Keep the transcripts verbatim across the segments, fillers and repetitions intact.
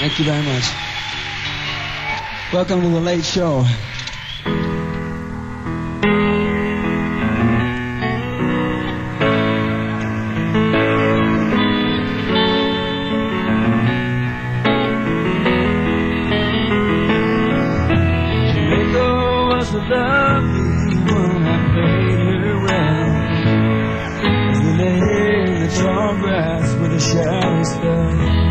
Thank you very much. Welcome to the Late Show. Jamaica was a lovely one, I paid her well. As we lay in the tall grass with the shadows fell.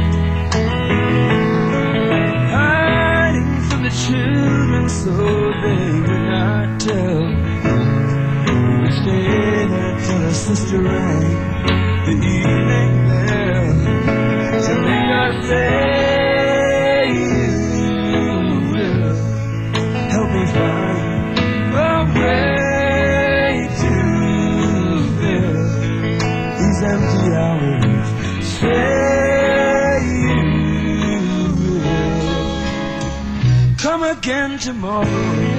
Children, so they would not tell. We stayed there till her sister rang the evening bell to make us say you will help me find a way to fill these empty hours. Say you will come again tomorrow.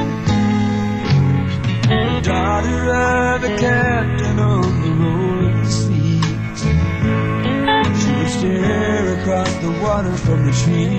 Daughter of a captain on the rolling seas, she would stare across the water from the tree.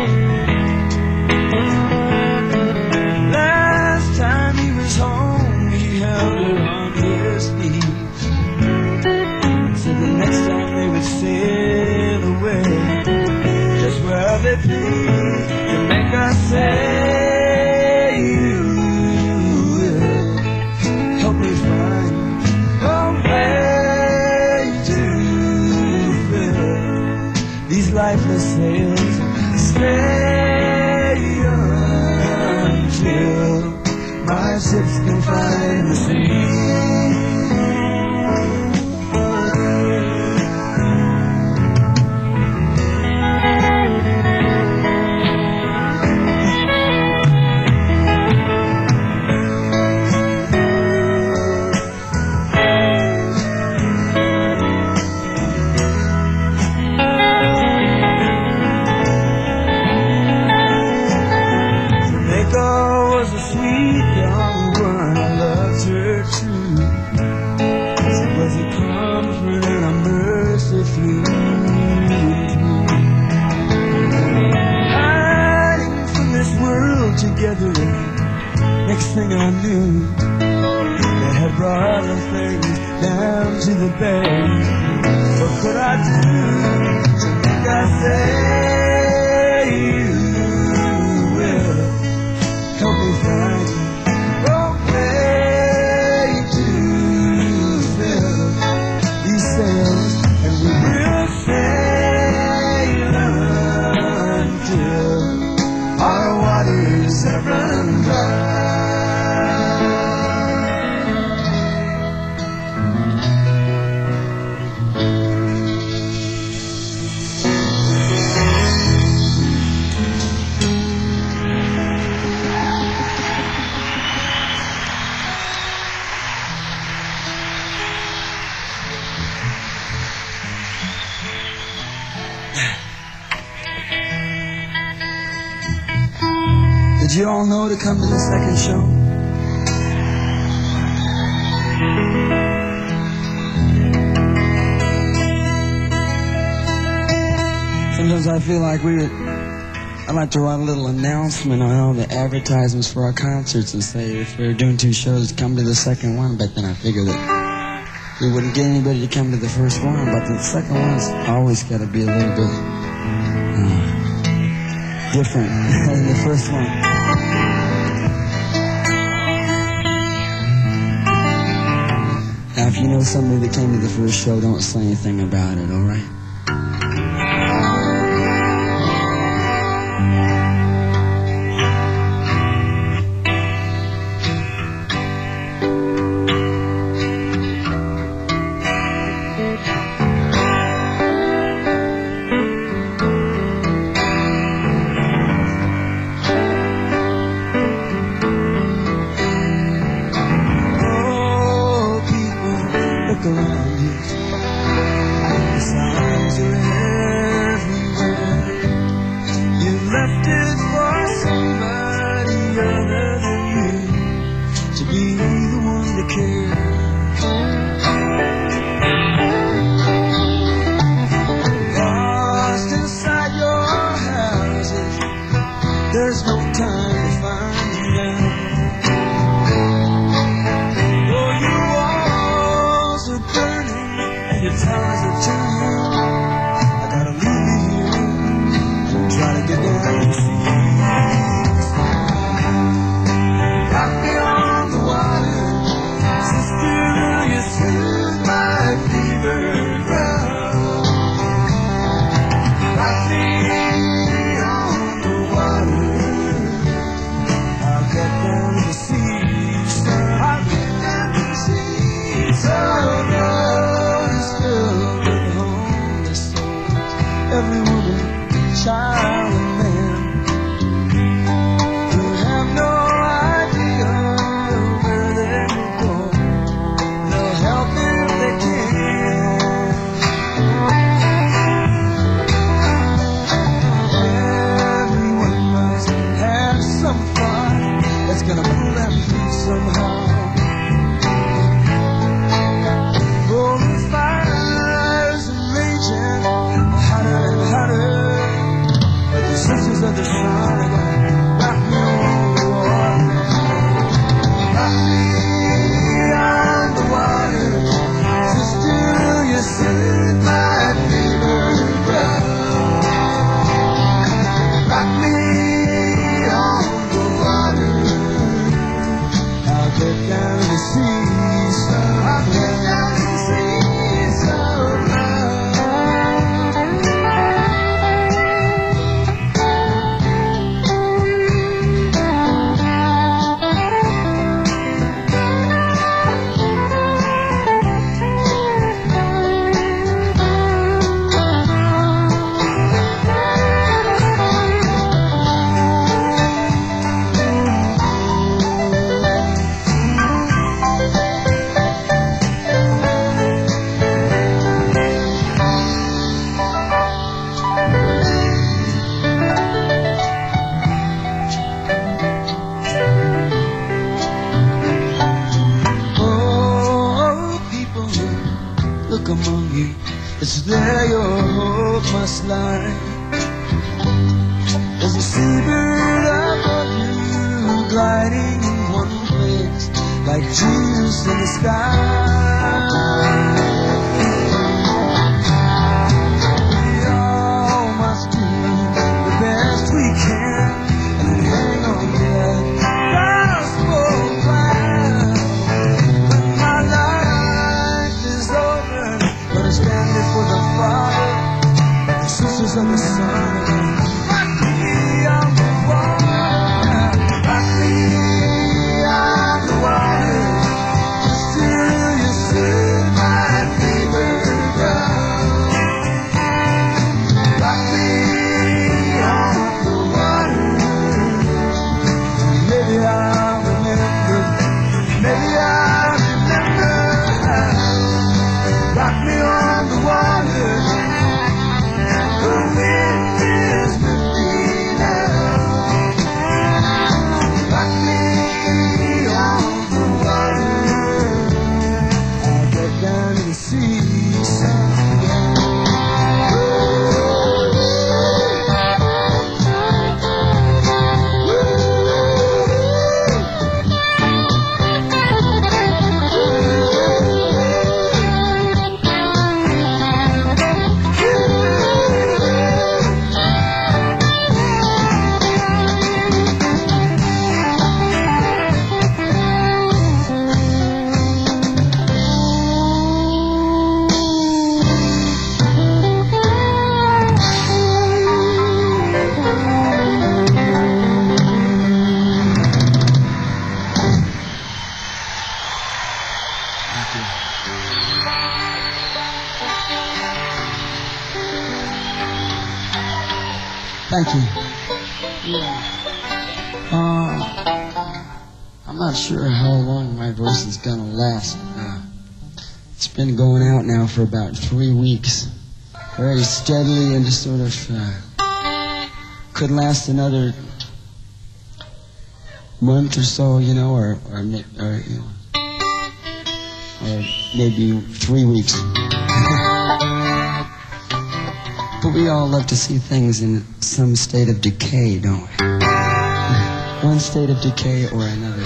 Last time he was home, he held her on his knees. So the next time they would sail away, just where they please, to make us say you will help me find a way to fill these lifeless sails. Stay until my ships can find the sea. Together, next thing I knew, they had brought the things down to the bay. What could I do to make I say you will help me find a way to fill these sails, and we will sail until our waters have run dry. Did you all know to come to the second show? Sometimes I feel like we would, I'd like to write a little announcement on all the advertisements for our concerts and say if we were doing two shows, come to the second one, but then I figured that we wouldn't get anybody to come to the first one, but the second one's always got to be a little bit uh, different than the first one. Now, if you know somebody that came to the first show, don't say anything about it, all right? Around you, the signs are everywhere. You left it for somebody other than you to be the one to care. Lost inside your head. down to see some. I get down to see some among you, it's there your hope must lie. There's a seabird above you, gliding in one place, like Jesus in the sky. We all must do the best we can, and then hang on to that gospel plan. When my life is over, gonna stand before the Father, the sisters of the Son. Rock me on the water, rock me on the water, till you see my fever down. Rock me on the water, maybe I'll remember, maybe I'll remember. Rock me on the water, the wind is with me now. Rock me on the water, I'll get down to the seaside. Thank you. Yeah. Uh, I'm not sure how long my voice is gonna last. Uh, it's been going out now for about three weeks, very steadily, and just sort of uh, could last another month or so, you know, or or, or, you know, or maybe three weeks. But we all love to see things in some state of decay, don't we? One state of decay or another.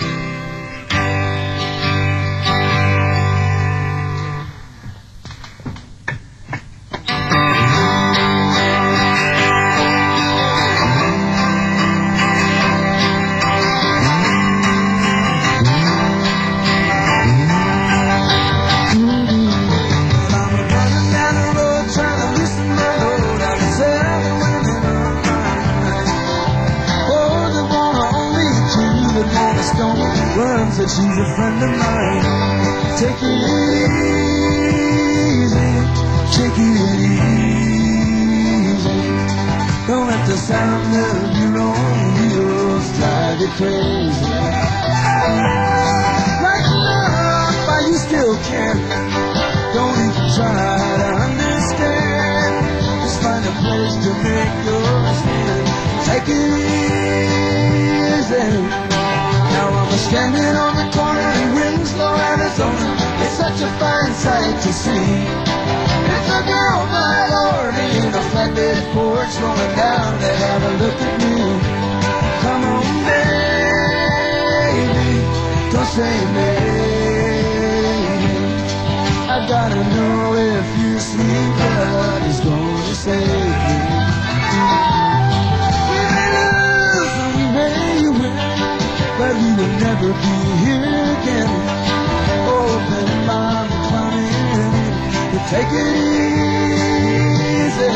Runs that she's a friend of mine. Take it easy, take it easy. Don't let the sound of your own wheels drive you crazy. Right now, while you still can, don't even try to understand. Just find a place to make your stand. Take it easy. Now I'm standing on the corner in Winslow, Arizona. It's such a fine sight to see. It's a girl, my lord, in a flatbed porch, rolling down to have a look at me. Come on, baby, don't say maybe. I gotta know if your sweet blood is gonna save me. We may lose, we may win, but we will never be here again. Take it easy.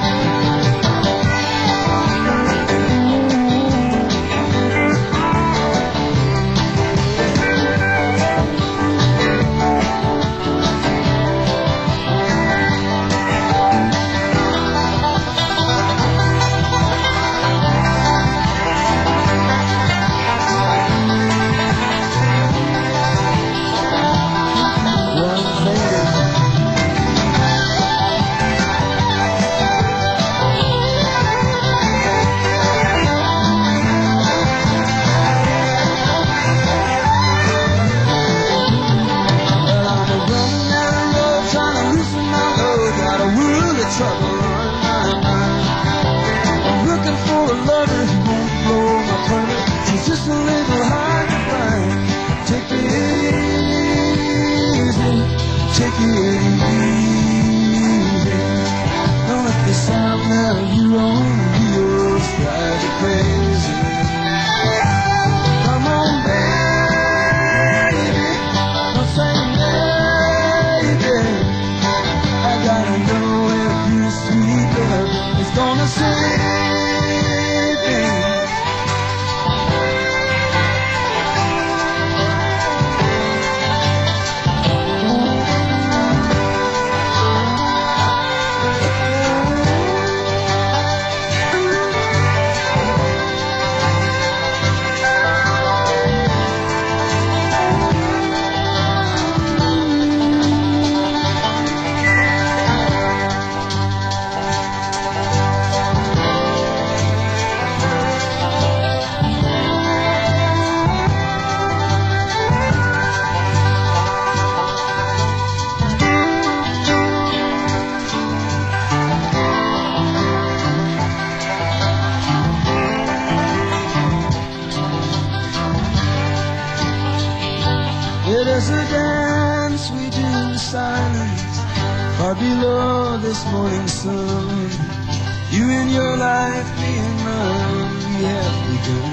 It is a dance we do in silence, far below this morning sun. You in your life, me in mine, we have begun.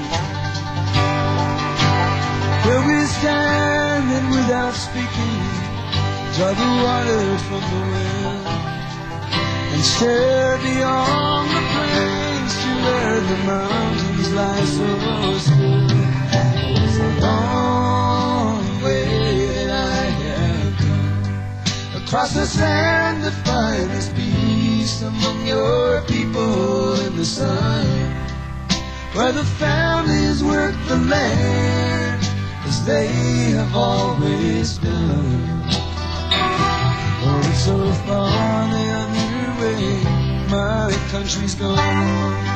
Where we stand and without speaking, draw the water from the well, and stare beyond the plains to where the mountains lie so still. It's a long way that I have come across the sand to find this peace among your people in the sun, where the families work the land as they have always done. Oh, it's so far the other way, my country's gone.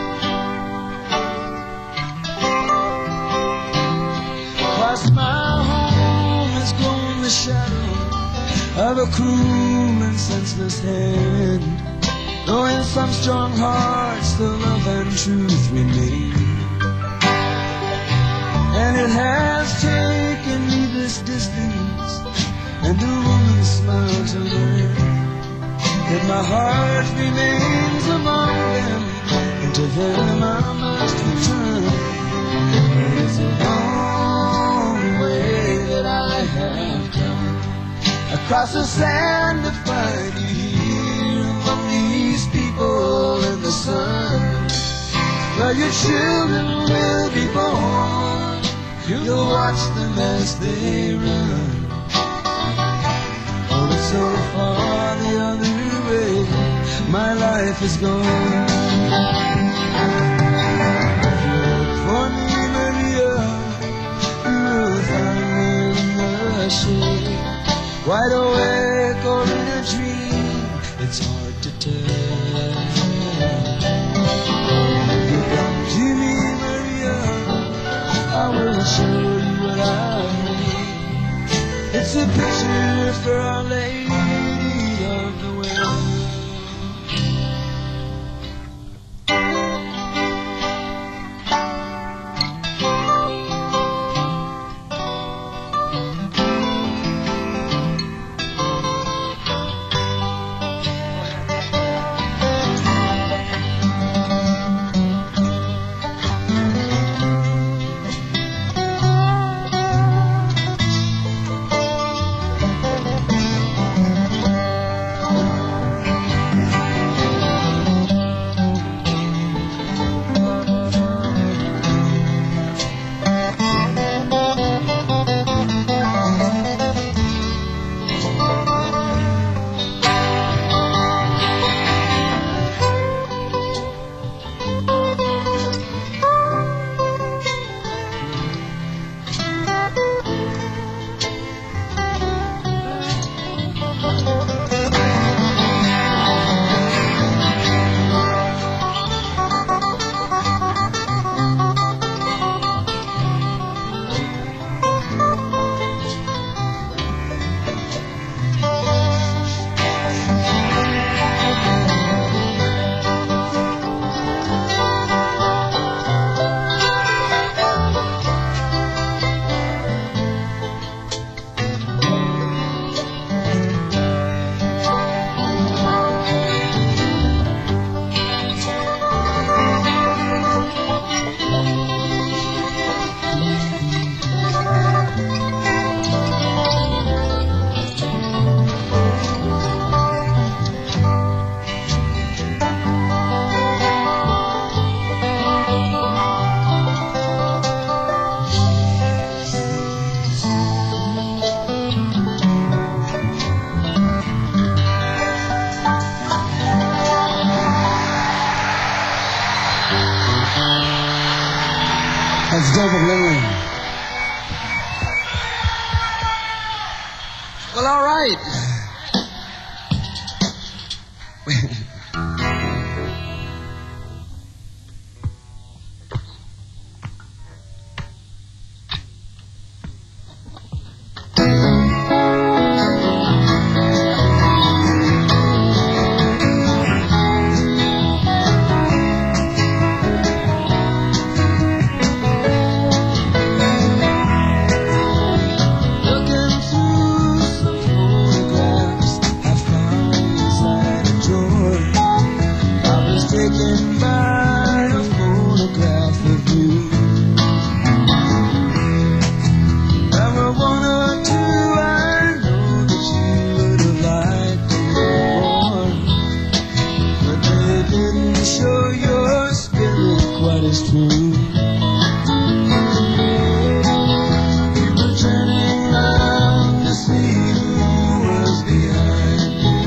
Past my home has grown the shadow of a cruel and senseless hand, though in some strong hearts the love and truth remain. And it has taken me this distance and a woman's smile to learn that my heart remains among them, and to them I must return. It's a long way that I have come across the sand to find you here among these people in the sun, where your children will be born. You'll watch them as they run. Oh, it's so far the other way, my life is gone. For me, Maria, you will find me in the shade, wide awake or in a dream, it's hard to tell. If you come to me, Maria, I will show you what I mean. It's a picture for Our Lady of the Well. Well, all right. Looking through some photographs I found inside a drawer. I was taken by a photograph of you. There were one or two I know that you would have liked a little more, but they didn't show your spirit quite as true. You were turning round to see who was behind you,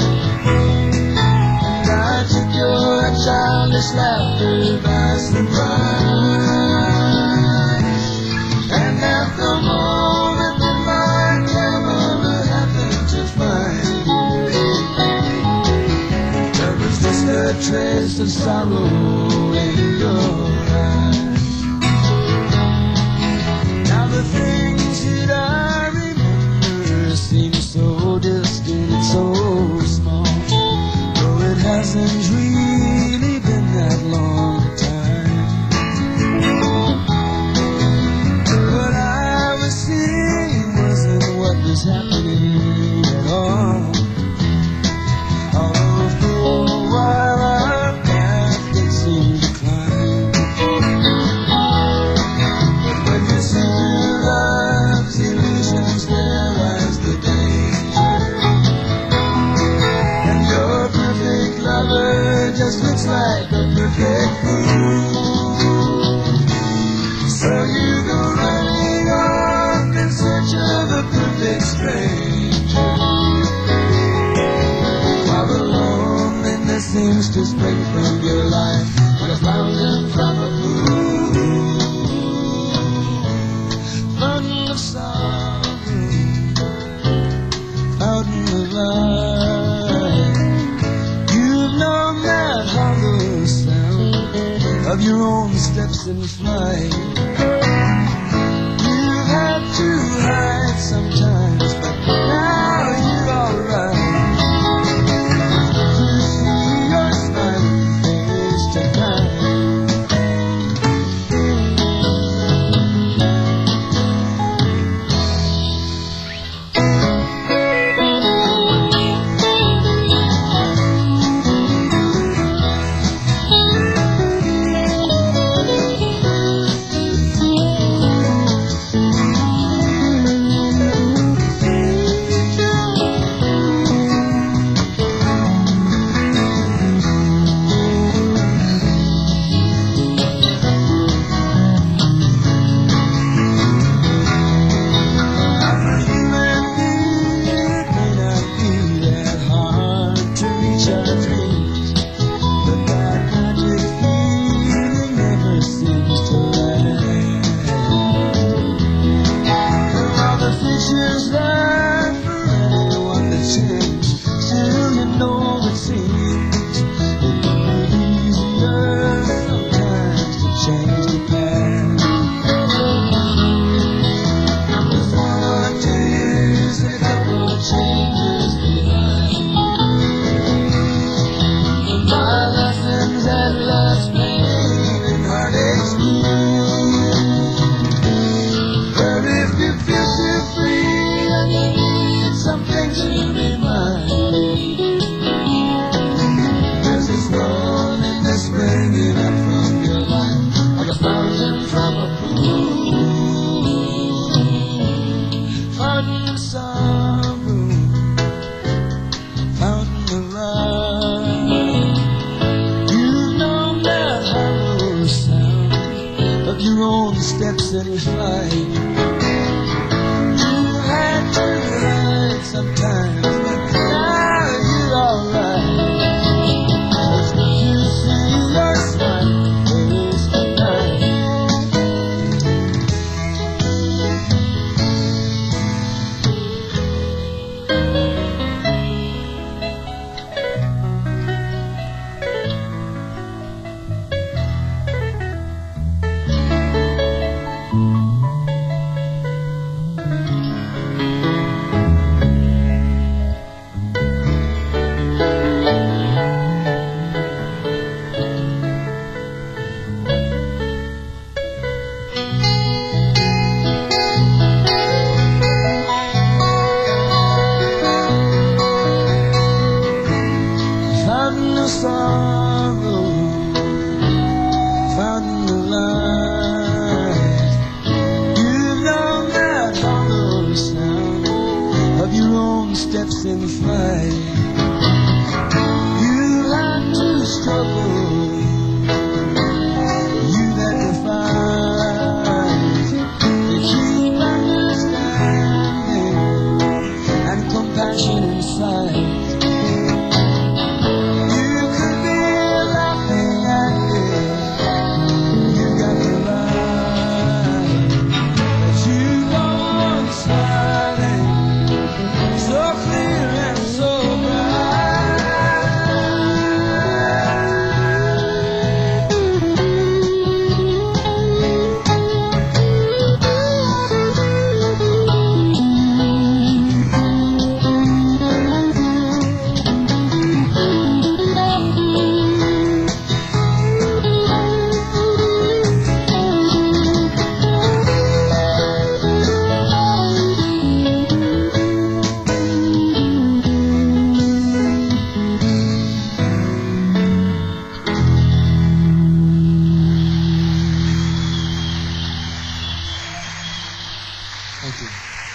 and I took your childish laughter by surprise. And at the moment that my camera happened to find you, there was just a trace of sorrow in your eyes. Now the things that I remember seem so distant and so small, though it hasn't really been that long a time. What I was seeing wasn't what was happening at all. Although for a while our path did seem to climb. But when you see through love's illusions, there lies the danger. And your perfect lover just looks like a perfect fool. So you go running off in search of a perfect stranger, while the loneliness seems to spring from your life like a fountain from a pool. Fountain of sorrow, fountain of life. You've known that hollow sound of your own steps in flight. You've had to hide sometimes, but now you're alright. You see your smiling face tonight. I'm a human being, it may not be that hard to reach our dreams, but that magic feeling never seems to last. And while the future's there for anyone to change, still you know it seems it would be easier sometimes to change the past. With one or two years and a couple of changes behind, and my lessons at last pain and heartaches blue. But if you feel too free and you need something to remind you, there's this loneliness springing up from your life like a fountain from a pool. Fountain of sorrow, fountain of life. You've known that hollow sound of your own steps in flight. You had to hide sometimes, but now you're alright. You see your smiling face tonight. steps in flight. You had to struggle. You had to fight to keep understanding and compassion inside. You could be laughing at it. You got the lie, but you go on sliding, so clear and so Thank you.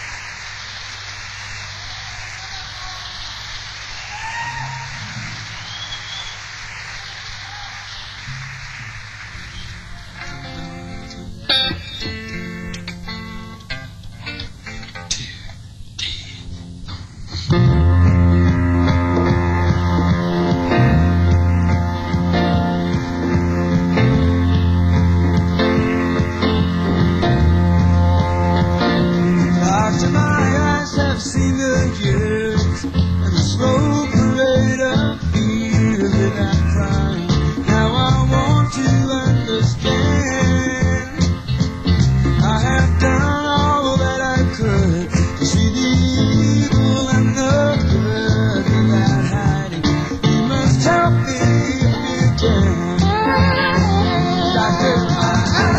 After my eyes have seen the years and the slow parade of fear that I'm crying, now I want to understand. I have done all that I could to see the evil and the good without hiding. You must help me if you can. Doctor, my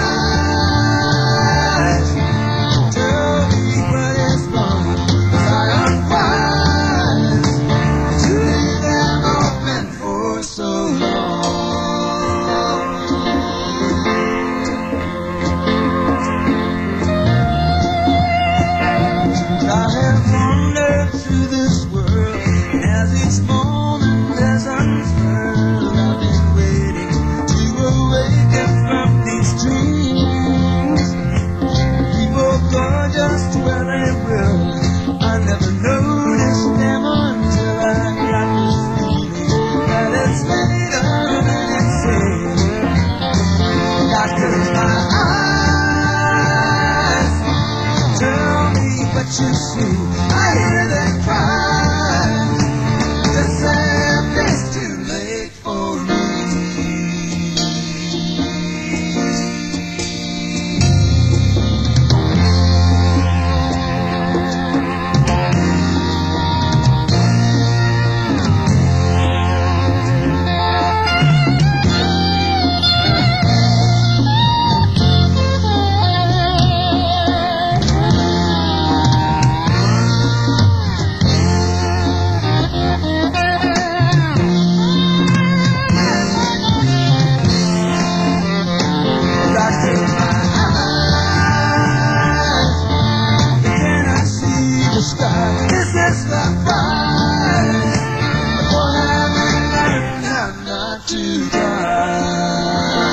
eyes tell me what is wrong, 'cause I am wise to leave them open for so long. I have wandered through this world, and as each moment has unfurled, I've been waiting to awaken from these dreams. People go just where they will. I never noticed them until I got this feeling that it's later than it seems. Doctors, my eyes tell me what you see. I hear them cry. The same is too late for me. Doctors, my eyes, can I see the sky? Is this the prize? What have we learned how not to die?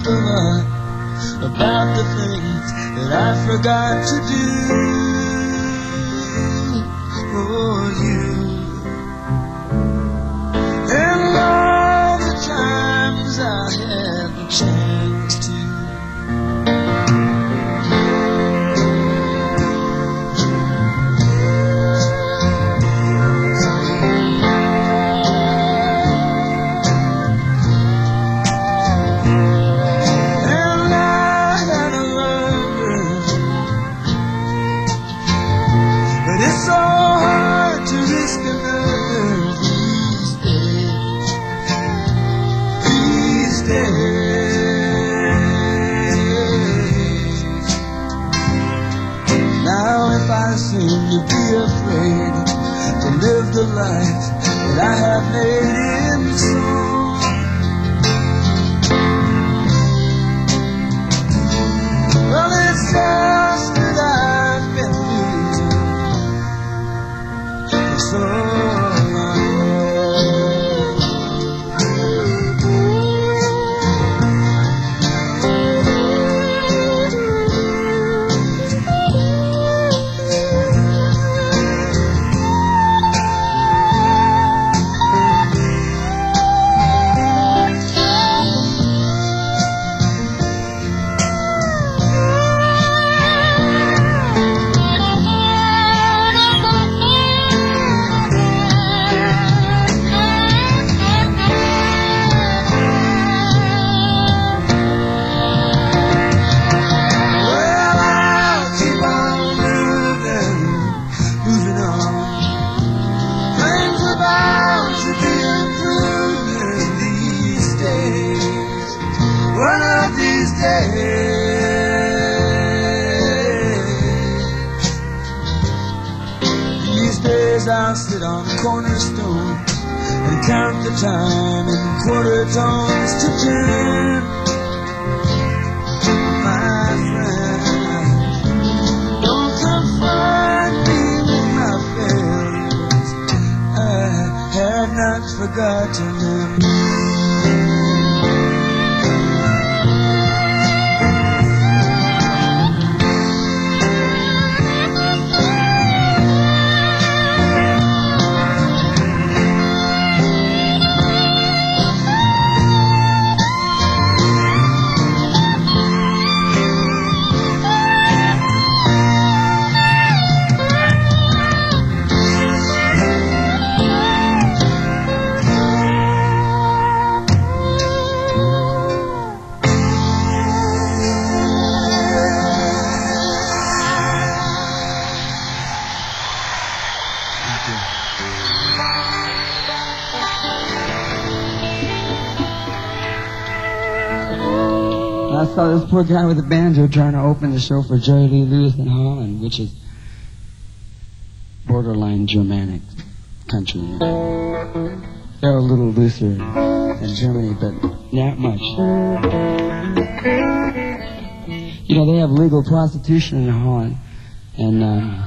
a lot about the things that I forgot to do for you. And all the times I had the chance to. It's so hard to risk another these days, these days. Now if I seem to be afraid to live the life that I have made in song, well, it's just that I've been so I'll sit on cornerstone and count the time in quarter tones to ten. My friend, don't confine me with my failures. I have not forgotten them. I saw this poor guy with a banjo trying to open the show for Jerry Lee Lewis in Holland, which is borderline Germanic country. They're a little looser than Germany, but not much. You know, they have legal prostitution in Holland, and uh,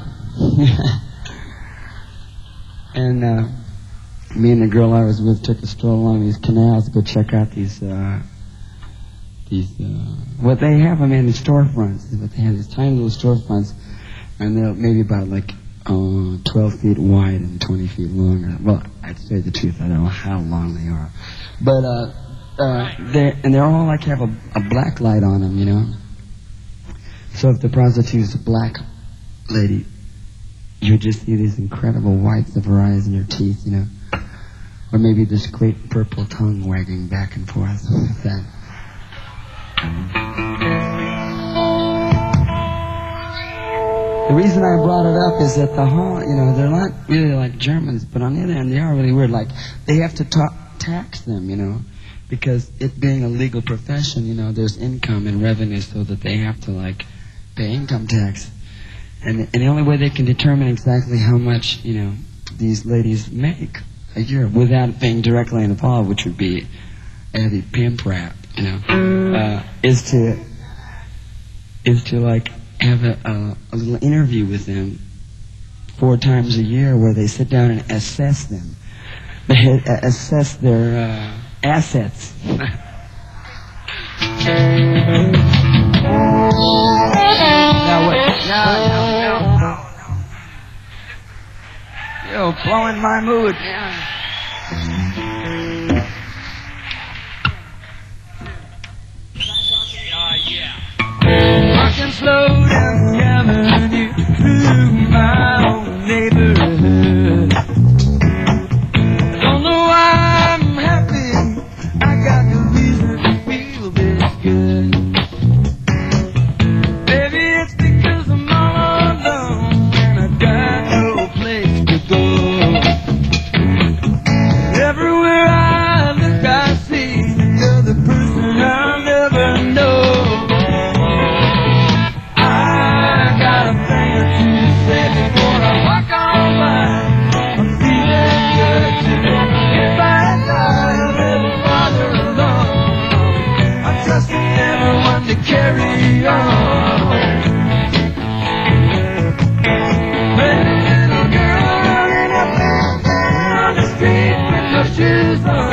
and uh, me and the girl I was with took a stroll along these canals to go check out these. Uh, These, uh, what they have them in the storefronts, but they have these tiny little storefronts, and they're maybe about like uh, twelve feet wide and twenty feet long. Well, I'd say the truth, I don't know how long they are, but uh, uh, they and they're all like have a, a black light on them, you know. So if the prostitute's a black lady, you just see these incredible whites of her eyes and her teeth, you know, or maybe this great purple tongue wagging back and forth. That. The reason I brought it up is that the Holland, you know, they're not really like Germans, but on the other hand, they are really weird. Like, they have to ta- tax them, you know, because it being a legal profession, you know, there's income and revenue, so that they have to, like, pay income tax. And, and the only way they can determine exactly how much, you know, these ladies make a year without being directly involved, which would be a heavy pimp rap, you know, uh, is to, is to, like, have a, a, a little interview with them four times a year where they sit down and assess them. They uh, assess their uh, assets. Now wait. Now, now, now, now. You're blowing my mood. Walking slow down the avenue through my own neighborhood. I don't know why I'm happy. I got no reason to feel this good. Baby, it's because I'm all alone and I got no place to go. Everywhere I look, I see you're the person I'll never know. To carry on. But a little girl running up and down the street with no shoes on.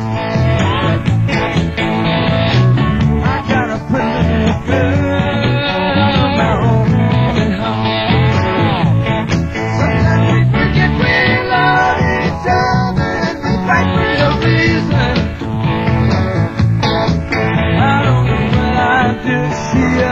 I gotta put a little girl on my own at home. Sometimes we forget we love each other and we fight for no reason. I don't know what I do. See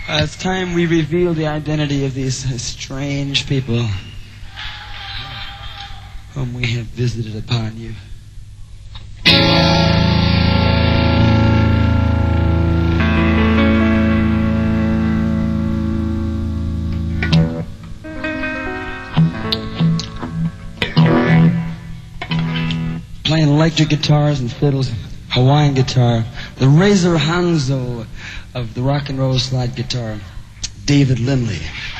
Uh, it's time we reveal the identity of these uh, strange people whom we have visited upon you. Playing electric guitars and fiddles, Hawaiian guitar, the Razor Hanzo of the rock and roll slide guitar, David Lindley.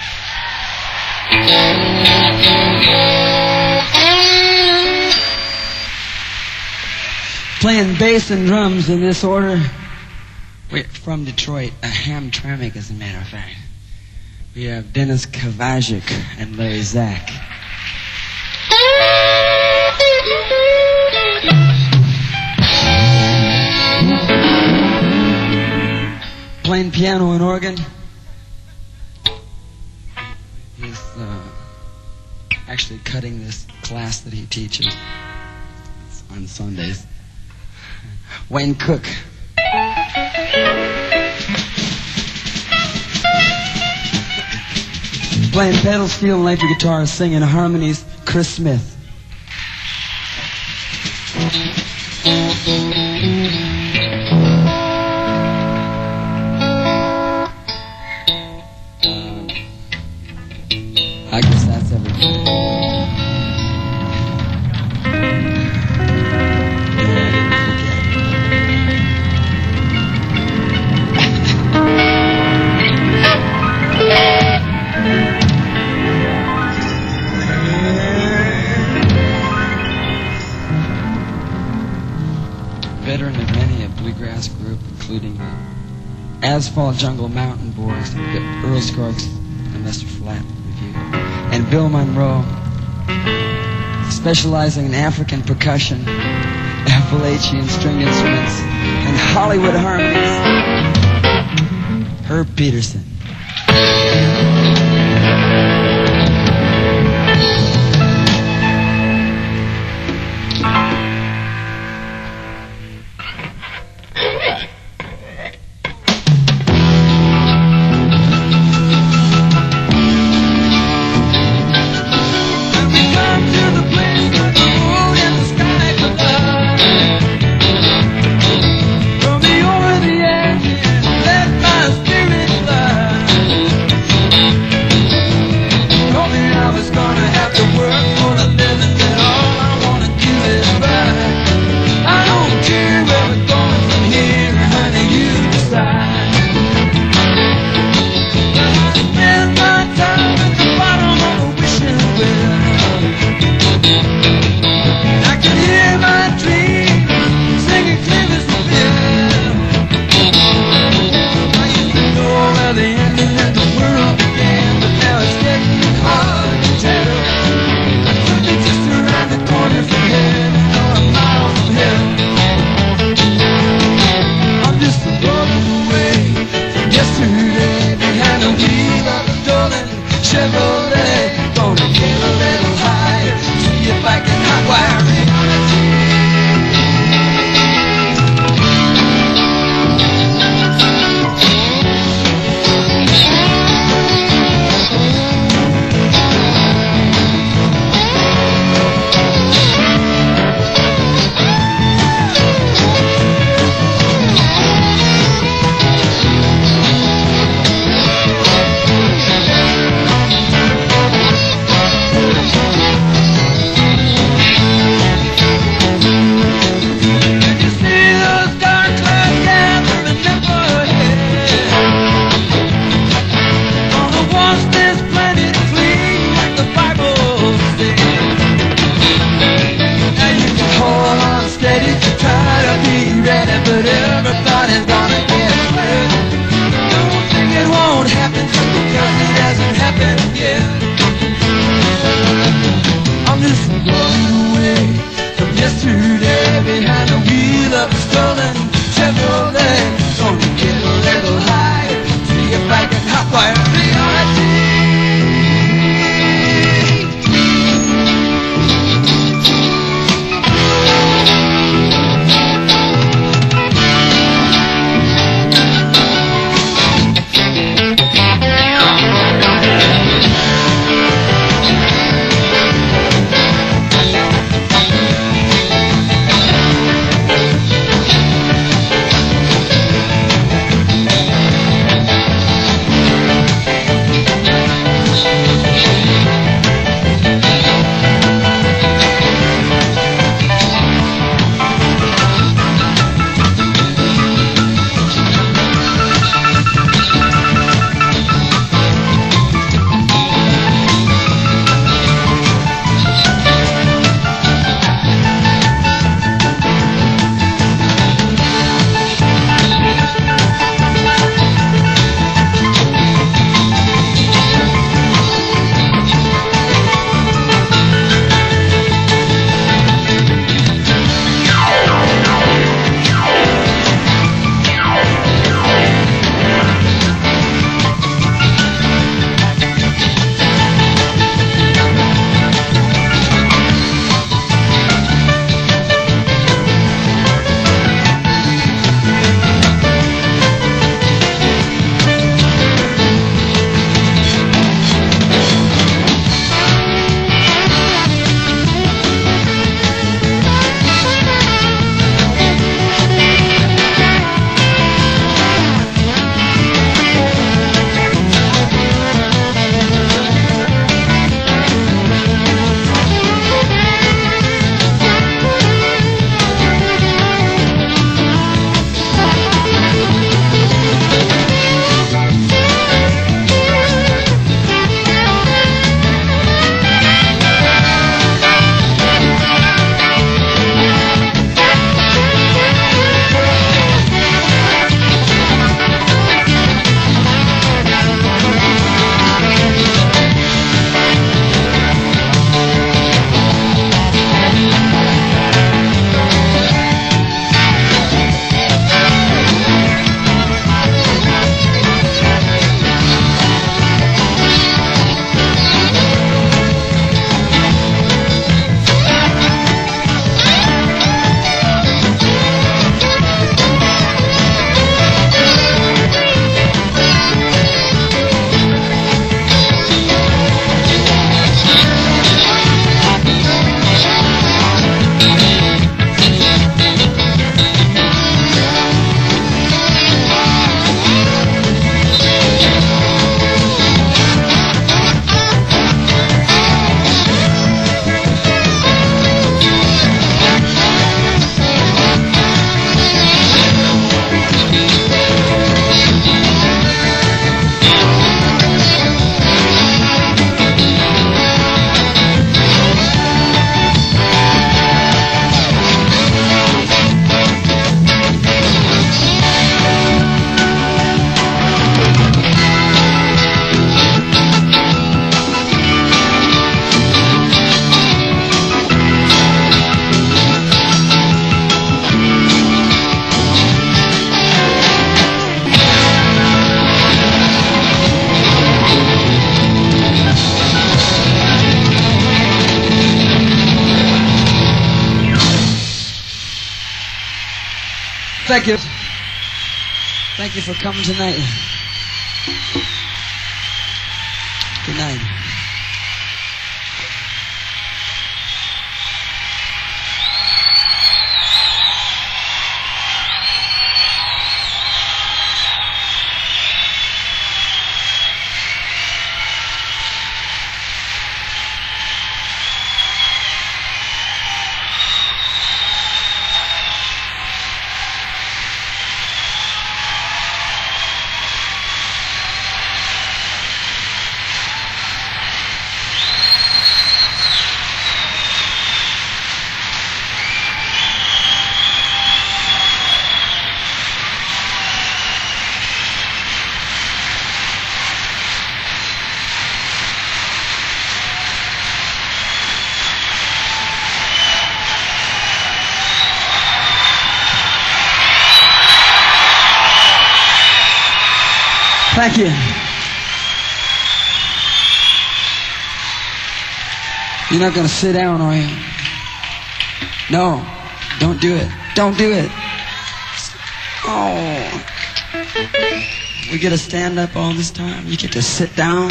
Playing bass and drums in this order, we're from Detroit, a Hamtramck as a matter of fact. We have Dennis Kovacic and Larry Zach. Playing piano and organ. He's uh, actually cutting this class that he teaches on Sundays. Wayne Cook. Playing pedal steel and electric guitar, singing harmonies, Chris Smith. I guess that's everything. Veteran of many a bluegrass group, including the Asphalt Jungle Mountain Boys, the Earl Scruggs, and Mister Flat Review, and Bill Monroe, specializing in African percussion, Appalachian string instruments, and Hollywood harmonies, Herb Peterson. Thank you. Thank you for coming tonight. Good night. Thank you. You're not going to sit down, are you? No, don't do it. Don't do it. Oh. We get to stand up all this time. You get to sit down.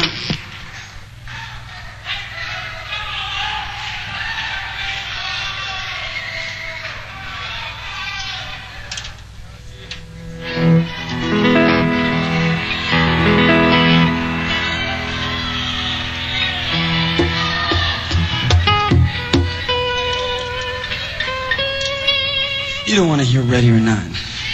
You don't want to hear Ready or Not.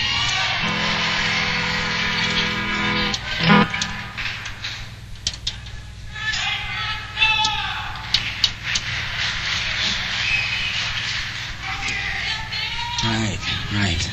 Right, right.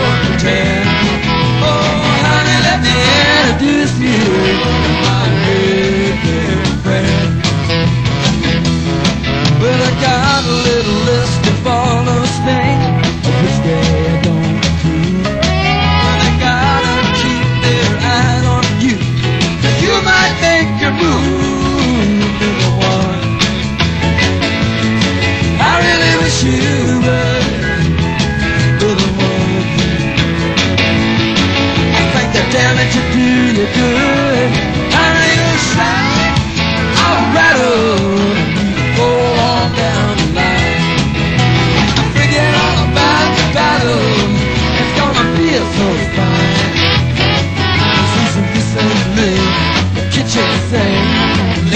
Argue or pretend. Oh, honey, let me introduce you to my baby.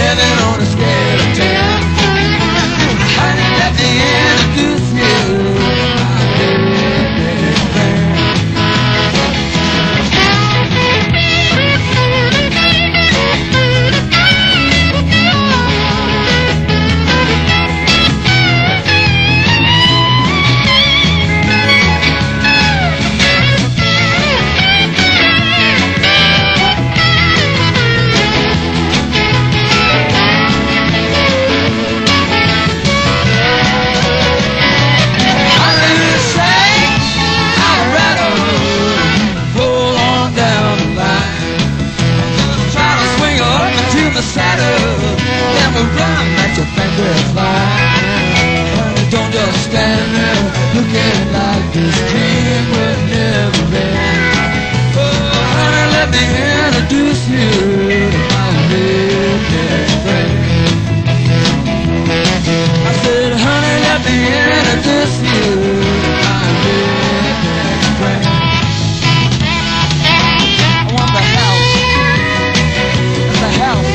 eleven on a scale of ten. Honey, let me introduce you, my best friend. The saddle, then we run like your finger fly. Honey, don't just stand there looking like this dream will never end. Oh, honey, let me introduce you to my redneck friend. I said, honey, let me introduce you to my redneck friend. I want the house. The house.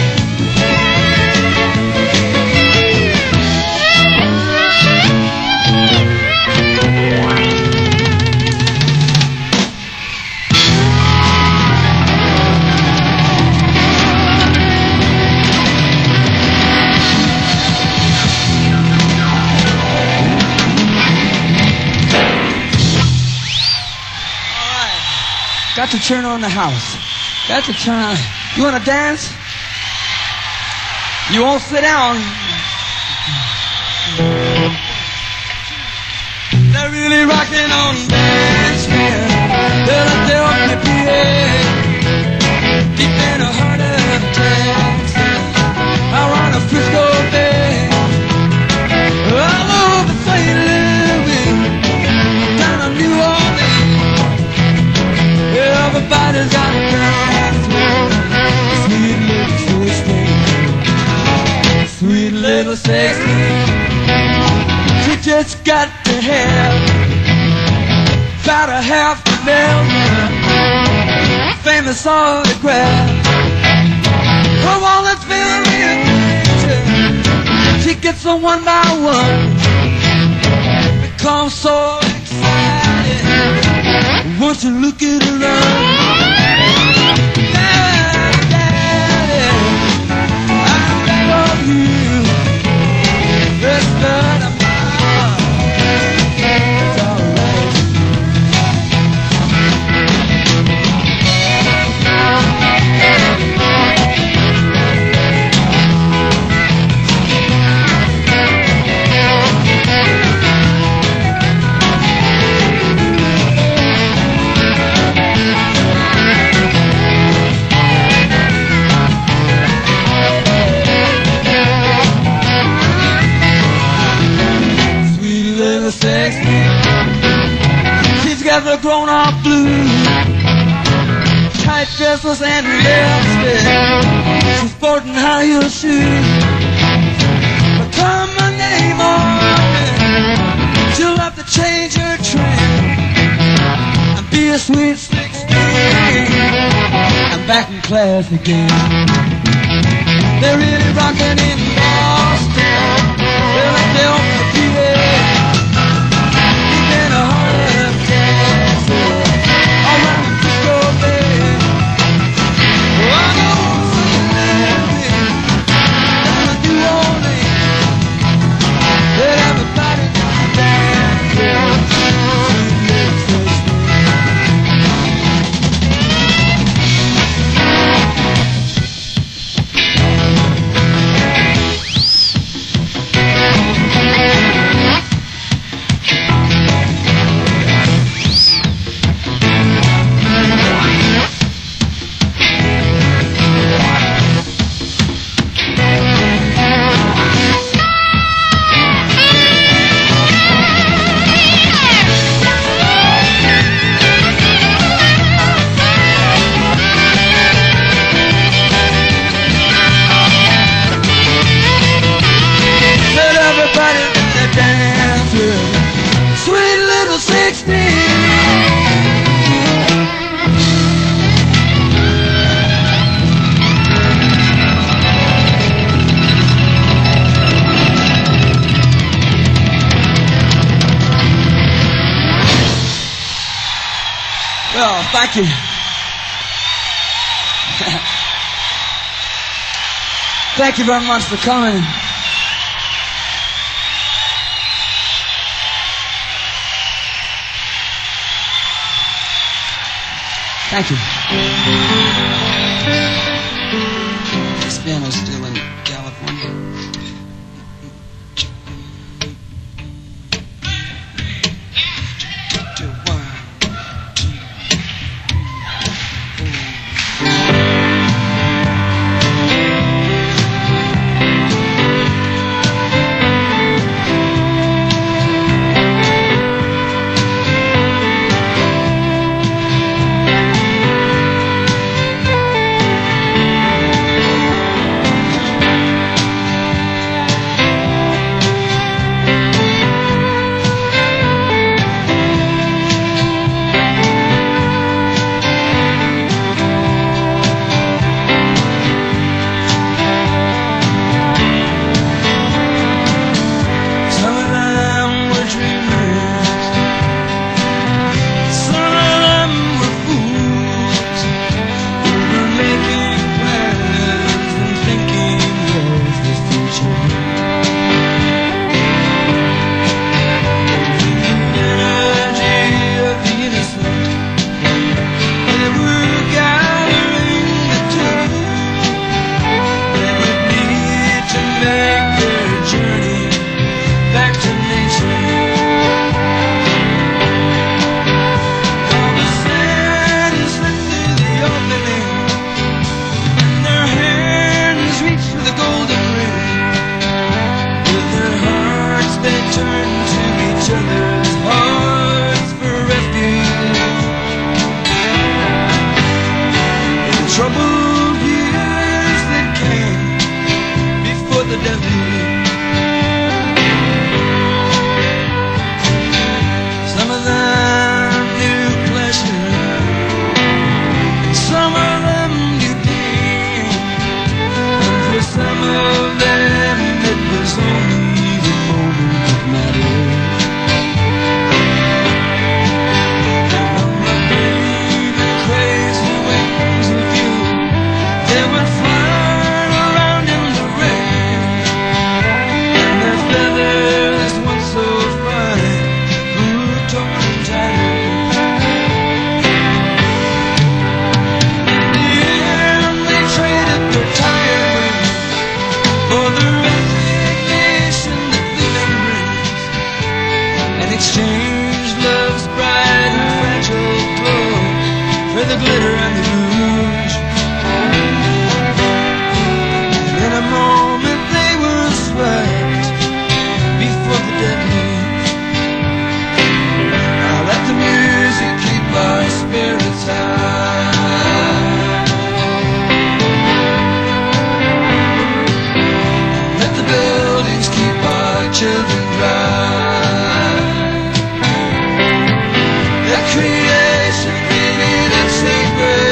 Got to turn on the house. Got to turn on. You want to dance? You won't sit down. They're really rocking on Nashville, Philadelphia, P A, deep in the heart of Texas, around the Frisco Bay, all over Saint Louis, down to New Orleans. Everybody's got a dance with sweet little sixteen, sweet little sixteen. She just got to have about a half a million famous autographs. Her wallet's very rich. She gets them one by one. Becomes so excited once you look at her run. Daddy, Daddy, I love you. This blood of my heart, it's alright. She's got the grown-up blues, tight dresses and lipstick. She's sporting high-heel shoes. But come my name on it, she'll have to change her trim and be a sweet sixteen. I'm back in class again. They're really rocking in Boston, Philadelphia, P A. Oh, thank you. Thank you very much for coming. Thank you. This piano's still in California. Troubled years that came before the devil. Some of them knew pleasure, some of them knew pain, and for some of them it was only the moment that mattered. Exchange love's bright and fragile glow for the glitter and the rouge. And in a moment they were swept before the deadly. Now let the music keep our spirits high. Let the buildings keep our children dry. Creation, created sacred.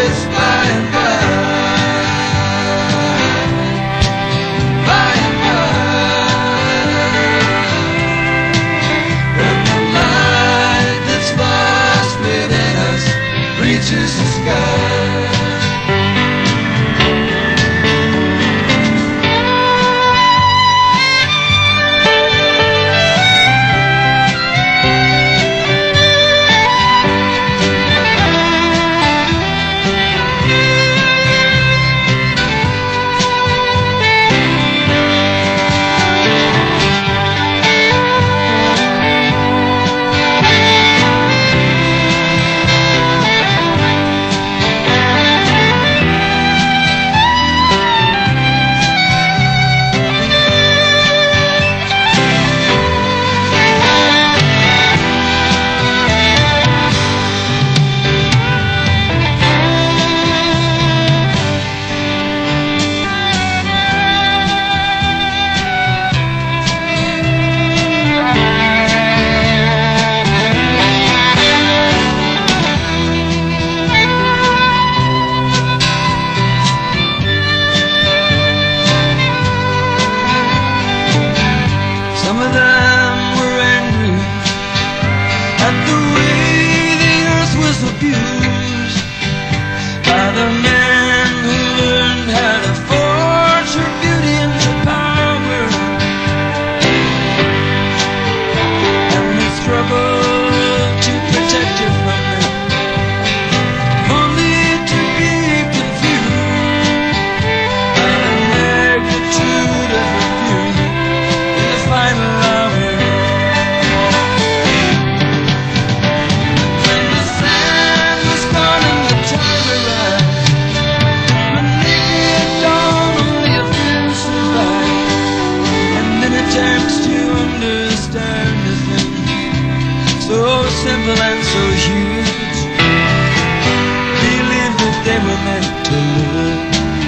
the land so huge, believed that they were meant to live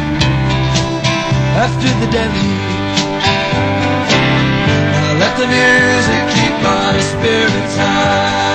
after the deluge. I let the music keep my spirits high.